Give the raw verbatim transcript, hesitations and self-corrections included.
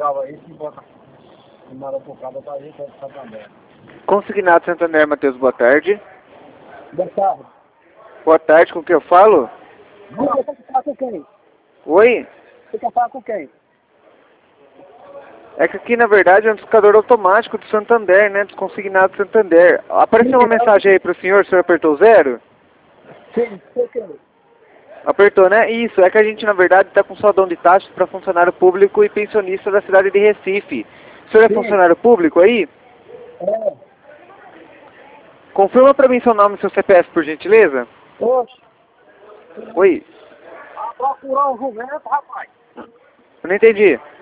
cabo aí, que bota e manda pro cabo pra gente, é Santander. Consignado Santander, Matheus, boa tarde. Boa tarde. Boa tarde, com quem eu falo? Você quer falar com quem? Oi? Você quer falar com quem? É que aqui, na verdade, é um discador automático do Santander, né? Dos consignados Santander. Apareceu uma mensagem aí pro senhor, o senhor apertou zero? Sim, você quer? Apertou, né? Isso, é que a gente, na verdade, está com saldão de taxas para funcionário público e pensionista da cidade de Recife. O senhor é Sim. funcionário público aí? É. Confirma para mim seu nome e seu C P F, por gentileza. Oxe. Oi? Procurar um jumento, rapaz. Eu não entendi.